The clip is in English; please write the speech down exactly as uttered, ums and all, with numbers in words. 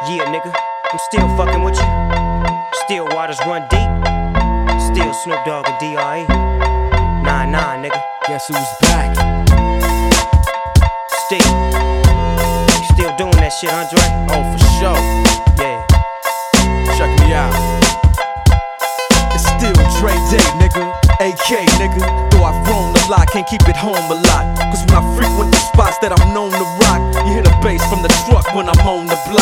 Yeah, nigga, I'm still fucking with you. Still waters run deep. Still Snoop Dogg and D R E. Nah, nah, nigga. Guess who's back? Still. You still doing that shit, Andre? Oh, for sure. Yeah. Check me out. It's still Dre Day, nigga. A K, nigga. Though I've grown a lot, can't keep it home a lot. Cause when I frequent the spots that I'm known to rock, you hear the bass from the truck when I'm on the block.